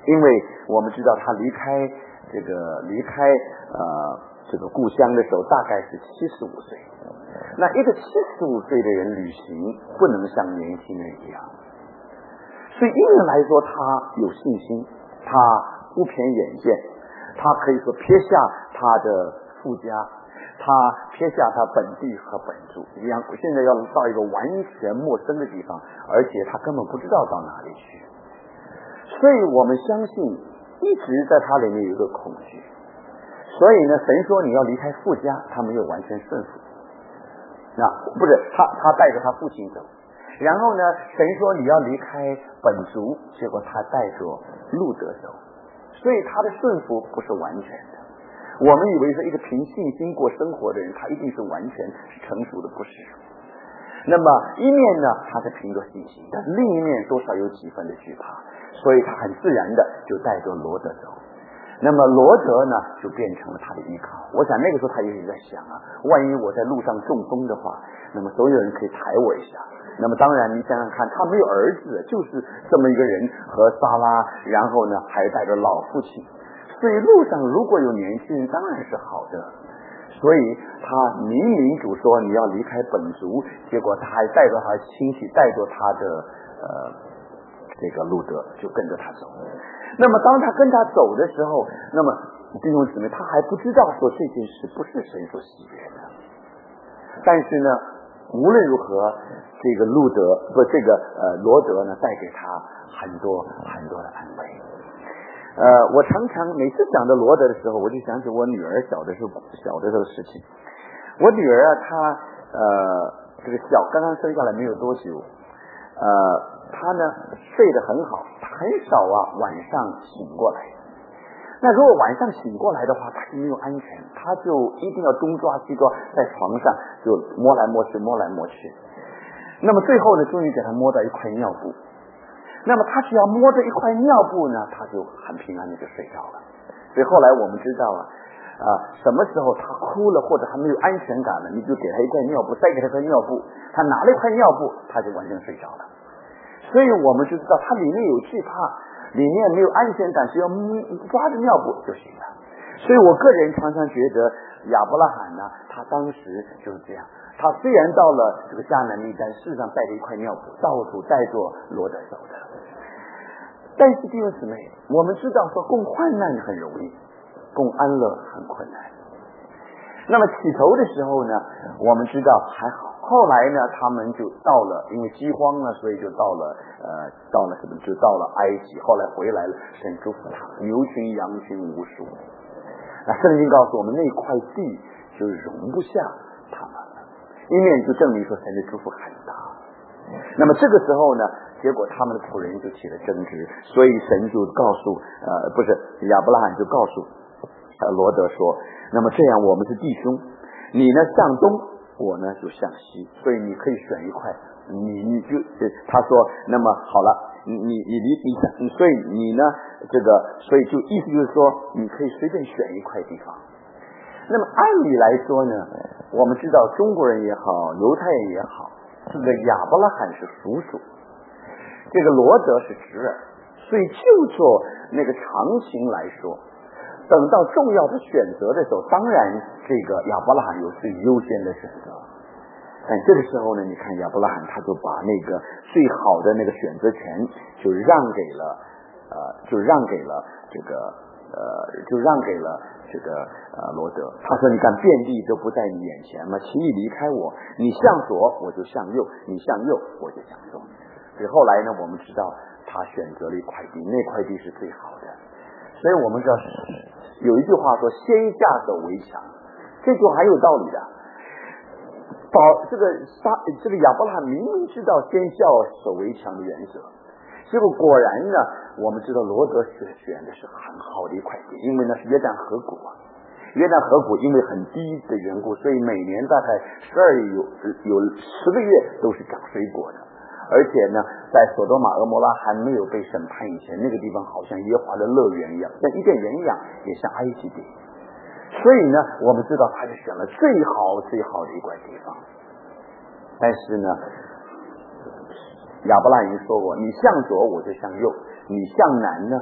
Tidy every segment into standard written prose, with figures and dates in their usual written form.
因为我们知道他离开这个故乡的时候大概是75岁。那一个75岁的人旅行不能像年轻人一样，所以一人来说他有信心，他不偏眼见，他可以说撇下他的父家，他撇下他本地和本族，现在要到一个完全陌生的地方，而且他根本不知道到哪里去。所以我们相信一直在他里面有一个恐惧，所以呢神说你要离开父家，他没有完全顺服，不是他带着他父亲走，然后呢神说你要离开本族，结果他带着路得走，所以他的顺服不是完全的。我们以为是一个凭信心过生活的人，他一定是完全成熟的，不是。那么一面呢他是凭着信心，但是另一面多少有几分的惧怕，所以他很自然的就带着罗德走。那么罗德呢就变成了他的依靠。我想那个时候他也在想万一我在路上中风的话，那么所有人可以抬我一下。那么当然你想想看，他没有儿子，就是这么一个人和撒拉，然后呢还带着老父亲，所以路上如果有年轻人当然是好的。所以他明明主说你要离开本族，结果他还带着他亲戚，带着他的这个路德就跟着他走。那么当他跟他走的时候，那么弟兄姊妹他还不知道说这件事不是神所喜悦的，但是呢无论如何这个罗德呢带给他很多很多的安慰。我常常每次讲到罗德的时候，我就想起我女儿小的时候的事情。我女儿她这个刚刚生下来没有多久，她呢睡得很好，她很少晚上醒过来。那如果晚上醒过来的话，她就没有安全，她就一定要东抓西抓，在床上就摸来摸去。那么最后呢，终于给她摸到一块尿布。那么他只要摸着一块尿布呢，他就很平安的就睡着了。所以后来我们知道什么时候他哭了或者还没有安全感了，你就给他一块尿布，再给他块尿布，他拿了一块尿布，他就完全睡着了。所以我们就知道他里面有惧怕，里面没有安全感，只要抓着尿布就行了。所以我个人常常觉得亚伯拉罕呢，他当时就是这样。他虽然到了这个迦南地，但事实上带着一块尿布，到处带着罗德走的。但是弟兄姊妹，我们知道说共患难很容易，共安乐很困难。那么起头的时候呢，我们知道还好，后来呢他们就到了，因为饥荒呢，所以就到了什么，就到了埃及。后来回来了，神祝福他，牛群羊群无数。圣经告诉我们，那块地就容不下他们了，一面就证明说神的祝福很大。那么这个时候呢，结果他们的仆人就起了争执，所以神就告诉亚伯拉罕就告诉罗德说，那么这样我们是弟兄，你呢向东，我呢就向西，所以你可以选一块，你就他说那么好了，你所以你呢所以就意思就是说你可以随便选一块地方。那么按理来说呢，我们知道中国人也好，犹太人也好，这个亚伯拉罕是叔叔，这个罗德是侄儿，所以就做那个常情来说，等到重要的选择的时候，当然这个亚伯拉罕有最优先的选择。但这个时候呢，你看亚伯拉罕他就把那个最好的那个选择权就让给了罗德。他说你看遍地都不在你眼前嘛，请你离开我，你向左我就向右，你向右我就向左。所以后来呢，我们知道他选择了一块地，那块地是最好的。所以我们知道有一句话说先下手为强，这句话还有道理的。这个亚伯拉罕明明知道先下手为强的原则，结果果然呢，我们知道罗德选的是很好的一块地，因为那是约旦河谷约旦河谷因为很低的缘故，所以每年大概12月有10个月都是长水果的。而且呢，在所多玛俄摩拉还没有被审判以前，那个地方好像耶和华的乐园一样，像伊甸园一样，也像埃及地。所以呢，我们知道他就选了最好的一块地方。但是呢，亚伯拉罕说过，你向左我就向右，你向南呢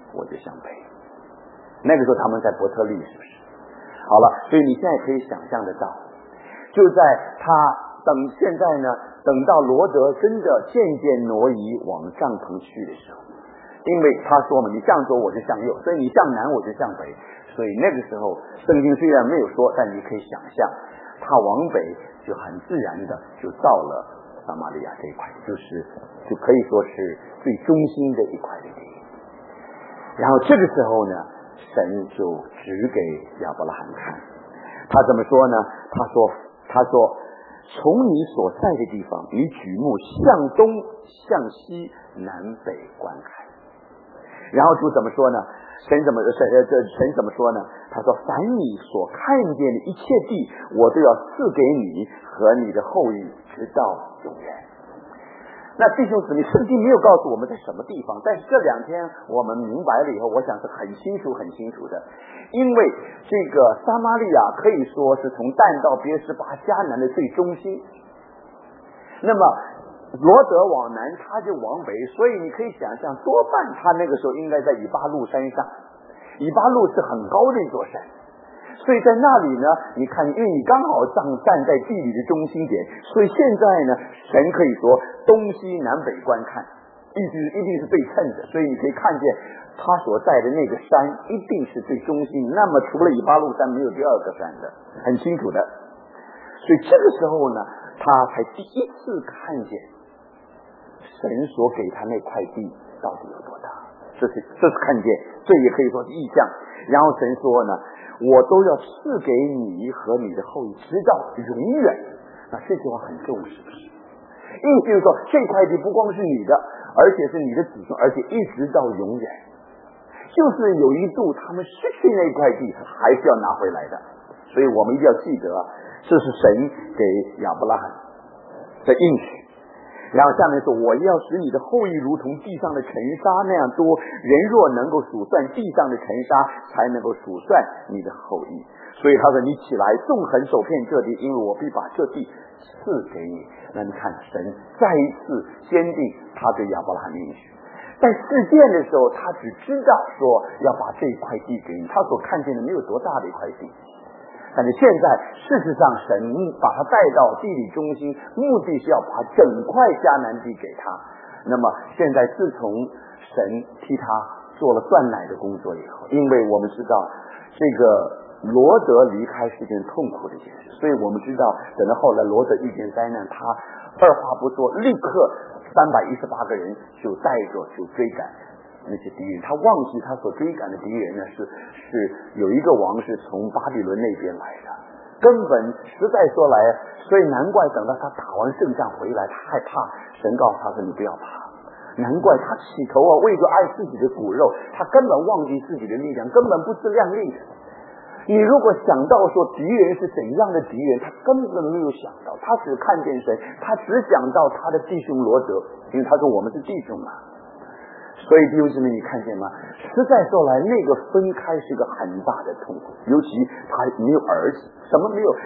我就向北。那个时候他们在伯特利，是不是？好了，所以你现在可以想象得到，就在现在呢，等到罗德真的渐渐挪移往帐篷去的时候，因为他说嘛，你向左我就向右，所以你向南我就向北，所以那个时候圣经虽然没有说，但你可以想象，他往北就很自然的就到了撒玛利亚这一块，就可以说是最中心的一块的地。然后这个时候呢，神就指给亚伯拉罕看，他怎么说呢？他说从你所在的地方，你举目向东、向西、南北观看。然后主怎么说呢？神怎么说呢？他说：凡你所看见的一切地，我都要赐给你和你的后裔，直到永远。那弟兄姊妹，圣经没有告诉我们在什么地方，但是这2天我们明白了以后，我想是很清楚的。因为这个撒玛利亚可以说是从但到别是巴迦南的最中心，那么罗德往南，他就往北，所以你可以想象，多半他那个时候应该在以巴路山上。以巴路是很高的一座山，所以在那里呢，你看，因为你刚好站在地理的中心点，所以现在呢，神可以说东西南北观看，一定是对称的，所以你可以看见他所在的那个山一定是最中心，那么除了以巴路山没有第二个山的，很清楚的。所以这个时候呢，他才第一次看见神所给他那块地到底有多大，这是看见，这也可以说是意象。然后神说呢，我都要赐给你和你的后裔，直到永远。那这句话很重，是不是？意思就是说，这块地不光是你的，而且是你的子孙，而且一直到永远。就是有一度他们失去那块地，还是要拿回来的。所以我们一定要记得，这是神给亚伯拉罕的应许。然后下面说，我要使你的后裔如同地上的尘沙那样多，人若能够数算地上的尘沙，才能够数算你的后裔。所以他说，你起来纵横走遍这地，因为我必把这地赐给你。那你看，神再一次坚定他对亚伯拉罕的应许。在事件的时候，他只知道说要把这一块地给你，他所看见的没有多大的一块地。但是现在事实上神把他带到地理中心，目的是要把整块迦南地给他。那么现在自从神替他做了断奶的工作以后，因为我们知道这个罗德离开是件痛苦的一件事，所以我们知道等到后来罗德遇见灾难，他二话不说，立刻318个人就带着就追赶那些敌人。他忘记他所追赶的敌人呢，是有一个王是从巴比伦那边来的，根本实在说来，所以难怪等到他打完胜仗回来，他害怕，神告诉他说你不要怕。难怪他起头为着爱自己的骨肉，他根本忘记自己的力量，根本不自量力的。你如果想到说敌人是怎样的敌人，他根本没有想到，他只看见神，他只想到他的弟兄罗德，因为他说我们是弟兄嘛。所以弟兄姊妹，你看见吗？实在说来，那个分开是一个很大的痛苦，尤其他没有儿子，什么没有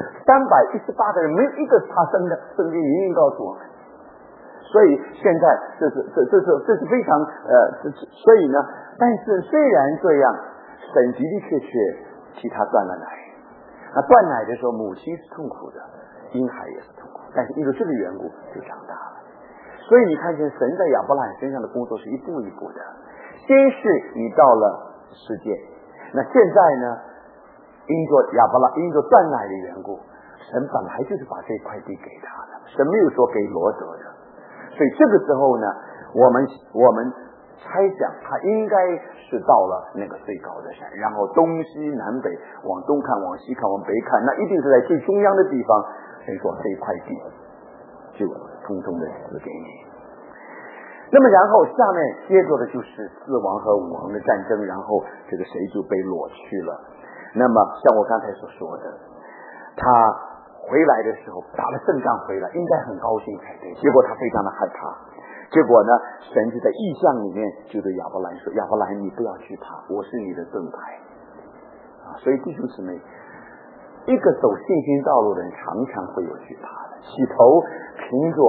，318个人没有一个是他生的，圣经明明告诉我们。所以现在这是非常所以呢，但是虽然这样，神的的确确替他断了奶。那断奶的时候，母亲是痛苦的，婴孩也是痛苦，但是因为这个缘故就长大了。所以你看见神在亚伯拉罕身上的工作是一步一步的，先是你到了世界，那现在呢，因着断奶的缘故，神本来就是把这块地给他的，神没有说给罗德的。所以这个时候呢，我们猜想他应该是到了那个最高的山，然后东西南北往东看，往西看，往北看，那一定是在最中央的地方。所以说这一块地就通通的赐给你。那么然后下面接着的就是4王和5王的战争，然后这个谁就被掳去了。那么像我刚才所说的，他回来的时候打了胜仗回来，应该很高兴才对，结果他非常的害怕。结果呢，神就在异象里面就对亚伯兰说，亚伯兰，你不要惧怕，我是你的盾牌所以弟兄姊妹，一个走信心道路的人常常会有惧怕的，起头凭着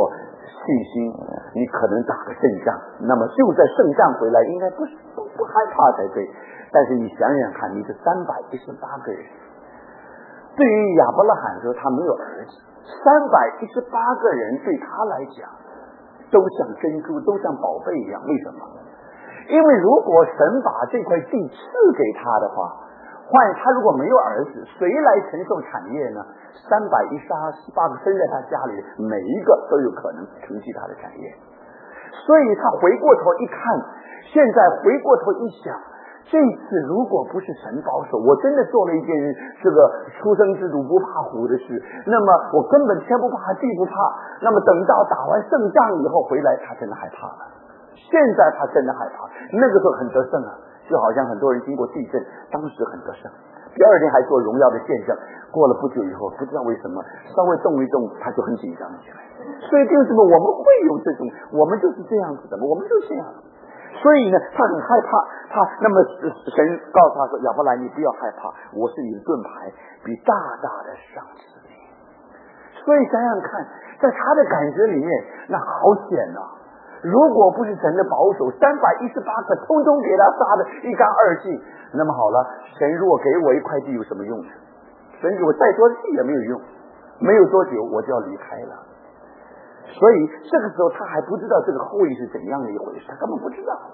信心，你可能打个胜仗，那么就在胜仗回来应该不害怕才对。但是你想想看，你这318个人，对于亚伯拉罕说他没有儿子，318个人对他来讲都像珍珠，都像宝贝一样。为什么？因为如果神把这块地赐给他的话，他如果没有儿子，谁来承受产业呢？318个生在他家里，每一个都有可能承继他的产业。所以他回过头一看，现在回过头一想，这次如果不是神保守，我真的做了一件这个初生之犊不怕虎的事，那么我根本天不怕地不怕。那么等到打完胜仗以后回来，他真的害怕了。现在他真的害怕，那个时候很得胜啊，就好像很多人经过地震，当时很得胜，第二天还做荣耀的见证，过了不久以后，不知道为什么稍微动一动，他就很紧张起来。所以为什么我们会有这种，我们就是这样子的，我们就是这样的。所以呢，他很害怕，那么神告诉他说：“亚伯兰，你不要害怕，我是你的盾牌，必大大的赏赐你。”所以想想看，在他的感觉里面，那好险啊！如果不是神的保守，318个通通给他杀的一干二净，那么好了，神如果给我一块地有什么用呢？神给我再多的地也没有用，没有多久我就要离开了。所以这个时候他还不知道这个后裔是怎样的一回事，他根本不知道。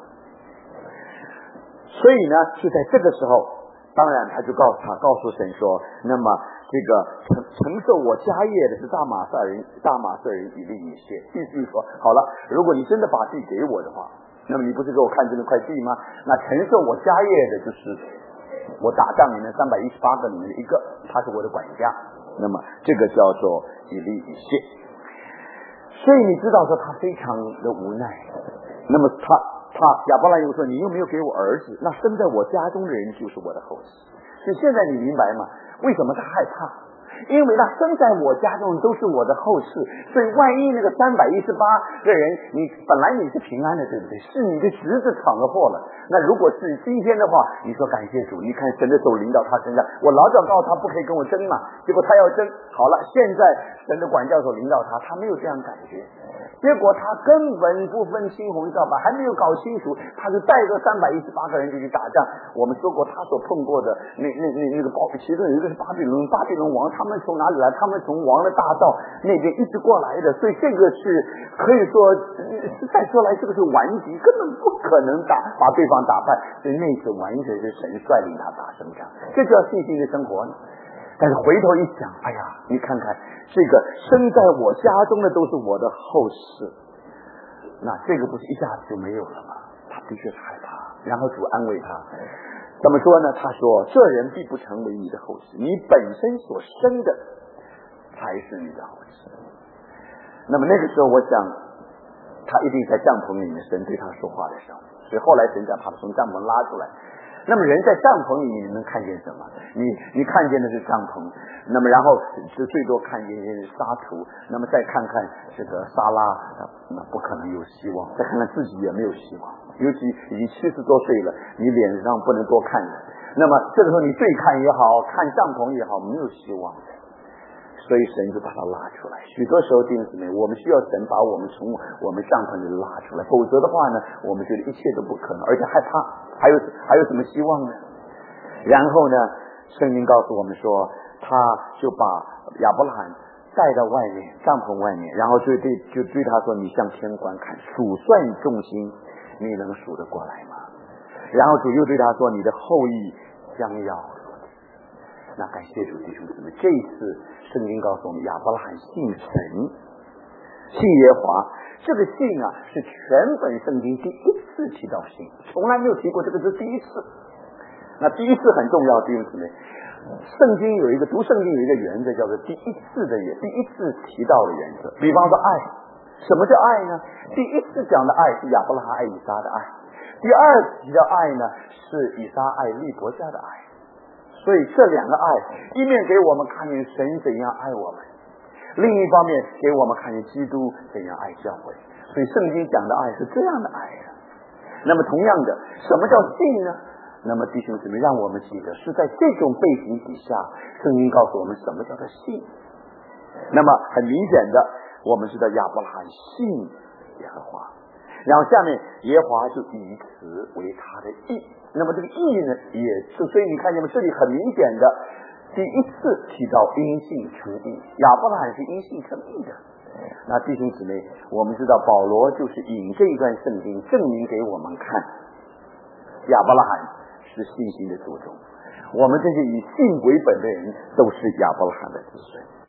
所以呢，就在这个时候，当然他就告诉神说，那么这个承受我家业的是大马色人以利以谢。意思说，好了，如果你真的把地给我的话，那么你不是给我看中那块地吗？那承受我家业的就是我打仗里面318个里面的一个，他是我的管家。那么这个叫做以利以谢。所以你知道说他非常的无奈。那么亚伯兰又说，你又没有给我儿子，那生在我家中的人就是我的后嗣。所以现在你明白吗？为什么他害怕？因为那生在我家中都是我的后嗣，所以万一那个318个人，你本来你是平安的，对不对？是你的侄子闯了祸了。那如果是今天的话，你说感谢主，你看神的手临到他身上，我老早告诉他不可以跟我争嘛，结果他要争，好了，现在神的管教手临到他，他没有这样感觉。结果他根本不分青红皂白，还没有搞清楚，他就带着318个人就去打仗。我们说过他所碰过的那个其中有一个是巴比伦王，他们从哪里来？他们从王的大道那边一直过来的，所以这个是可以说再说来这个是顽疾，根本不可能把对方打败。所以那次完全是神率领他打胜仗，这叫信心的生活呢。但是回头一想，哎呀，你看看这个生在我家中的都是我的后嗣，那这个不是一下子就没有了吗？他的确是害怕。然后主安慰他，怎么说呢？他说：“这人必不成为你的后嗣，你本身所生的才是你的后嗣。”那么那个时候，我想他一定在帐篷里面，神对他说话的时候，所以后来神将他从帐篷拉出来。那么人在帐篷里面能看见什么？你看见的是帐篷，那么然后就最多看见沙土，那么再看看这个沙拉，那不可能有希望。再看看自己也没有希望，尤其已经70多岁了，你脸上不能多看的。那么这个时候你对看也好，看帐篷也好，没有希望。所以神就把他拉出来。许多时候弟兄姊妹，我们需要神把我们从我们帐篷里拉出来，否则的话呢，我们觉得一切都不可能，而且害怕，还有什么希望呢？然后呢，圣经告诉我们说，他就把亚伯拉罕带到外面帐篷外面，然后就对他说，你向天观看，数算众星，你能数得过来吗？然后主又对他说，你的后裔将要如此。那感谢主弟兄姊妹，这一次圣经告诉我们，亚伯拉罕信神，信耶和华。这个信啊，是全本圣经第一次提到信，从来没有提过，这个是第一次。那第一次很重要，弟兄姊妹。圣经有一个读圣经有一个原则，叫做第一次提到的原则。比方说爱，什么叫爱呢？第一次讲的爱是亚伯拉罕爱以撒的爱，第二次提到爱呢，是以撒爱利伯家的爱。所以这两个爱，一面给我们看见神怎样爱我们，另一方面给我们看见基督怎样爱教会。所以圣经讲的爱是这样的爱的。那么同样的，什么叫信呢？那么弟兄姊妹，让我们记得是在这种背景底下，圣经告诉我们什么叫做信。那么很明显的， 我们知道亚伯拉罕信耶和华，然后下面耶和华就以此为他的义。那么这个义呢，也是，所以你看见吗？这里很明显的第一次提到因信称义，亚伯拉罕是因信称义的。那弟兄姊妹，我们知道保罗就是引这一段圣经证明给我们看，亚伯拉罕是信心的祖宗，我们这些以信为本的人都是亚伯拉罕的子孙。